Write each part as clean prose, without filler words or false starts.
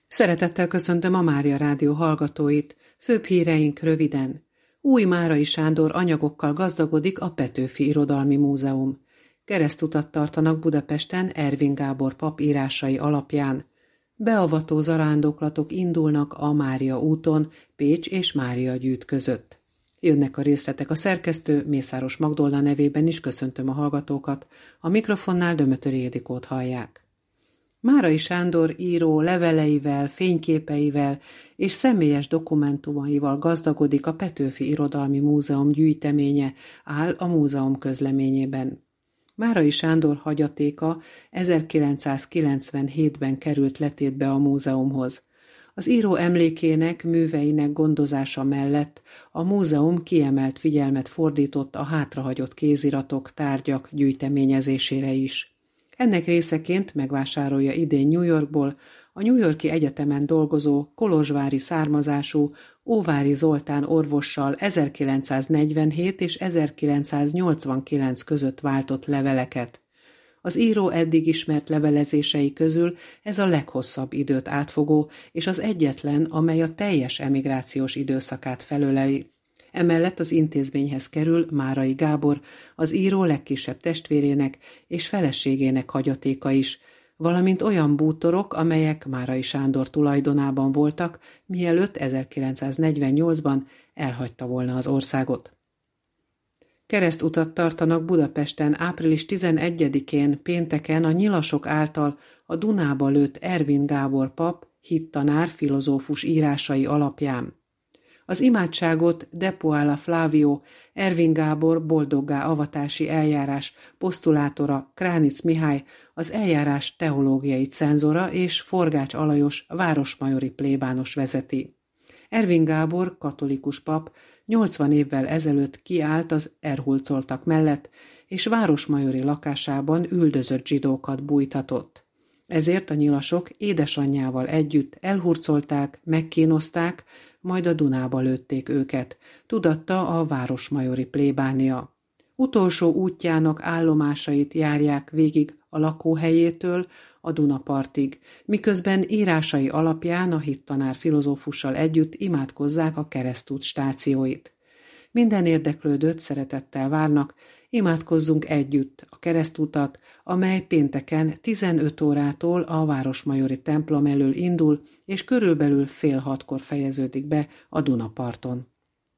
Szeretettel köszöntöm a Mária Rádió hallgatóit, főbb híreink röviden. Új Márai Sándor anyagokkal gazdagodik a Petőfi Irodalmi Múzeum. Keresztutat tartanak Budapesten Ervin Gábor pap írásai alapján. Beavató zarándoklatok indulnak a Mária úton, Pécs és Mária Gyűjt között. Jönnek a részletek, a szerkesztő Mészáros Magdolna nevében is köszöntöm a hallgatókat, a mikrofonnál Dömötöri Ildikót hallják. Márai Sándor író leveleivel, fényképeivel és személyes dokumentumaival gazdagodik a Petőfi Irodalmi Múzeum gyűjteménye, áll a múzeum közleményében. Márai Sándor hagyatéka 1997-ben került letétbe a múzeumhoz. Az író emlékének, műveinek gondozása mellett a múzeum kiemelt figyelmet fordított a hátrahagyott kéziratok, tárgyak gyűjteményezésére is. Ennek részeként megvásárolja idén New Yorkból a New York-i Egyetemen dolgozó, kolozsvári származású Óváry Zoltán orvossal 1947 és 1989 között váltott leveleket. Az író eddig ismert levelezései közül ez a leghosszabb időt átfogó, és az egyetlen, amely a teljes emigrációs időszakát felöleli. Emellett az intézményhez kerül Márai Gábor, az író legkisebb testvérének és feleségének hagyatéka is, valamint olyan bútorok, amelyek Márai Sándor tulajdonában voltak, mielőtt 1948-ban elhagyta volna az országot. Keresztutat tartanak Budapesten április 11-én pénteken a nyilasok által a Dunába lőtt Ervin Gábor pap, hittanár, filozófus írásai alapján. Az imádságot De Poala Flavio, Ervin Gábor boldoggá avatási eljárás posztulátora Kránic Mihály, az eljárás teológiai cenzora és Forgács Alajos városmajori plébános vezeti. Ervin Gábor, katolikus pap, 80 évvel ezelőtt kiállt az elhurcoltak mellett, és városmajori lakásában üldözött zsidókat bújtatott. Ezért a nyilasok édesanyjával együtt elhurcolták, megkínozták, majd a Dunába lőtték őket, tudatta a városmajori plébánia. Utolsó útjának állomásait járják végig a lakóhelyétől a Dunapartig, miközben írásai alapján a hittanár filozófussal együtt imádkozzák a keresztút stációit. Minden érdeklődőt szeretettel várnak, imádkozzunk együtt a keresztutat, amely pénteken 15 órától a városmajori templom elől indul, és körülbelül 5:30 fejeződik be a Dunaparton.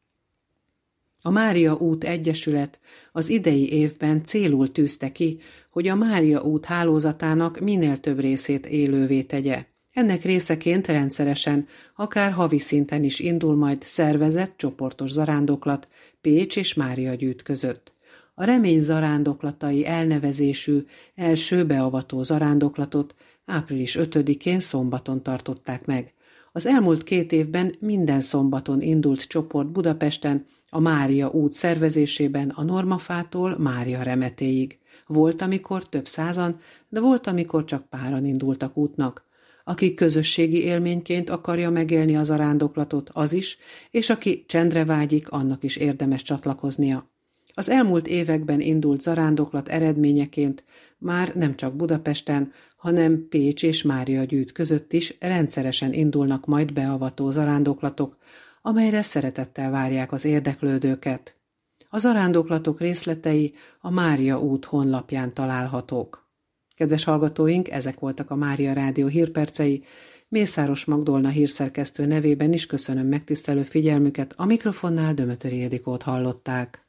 A Mária út Egyesület az idei évben célul tűzte ki, hogy a Mária út hálózatának minél több részét élővé tegye. Ennek részeként rendszeresen, akár havi szinten is indul majd szervezett, csoportos zarándoklat Pécs és Mária Gyűjt között. A Remény zarándoklatai elnevezésű első beavató zarándoklatot április 5-én szombaton tartották meg. Az elmúlt 2 évben minden szombaton indult csoport Budapesten a Mária út szervezésében a Normafától Mária Remetéig. Volt, amikor több százan, de volt, amikor csak páran indultak útnak. Aki közösségi élményként akarja megélni a zarándoklatot, az is, és aki csendre vágyik, annak is érdemes csatlakoznia. Az elmúlt években indult zarándoklat eredményeként már nem csak Budapesten, hanem Pécs és Mária Gyűjt között is rendszeresen indulnak majd beavató zarándoklatok, amelyre szeretettel várják az érdeklődőket. A zarándoklatok részletei a Mária út honlapján találhatók. Kedves hallgatóink, ezek voltak a Mária Rádió hírpercei. Mészáros Magdolna hírszerkesztő nevében is köszönöm megtisztelő figyelmüket, a mikrofonnál Dömötöri Ildikót hallották.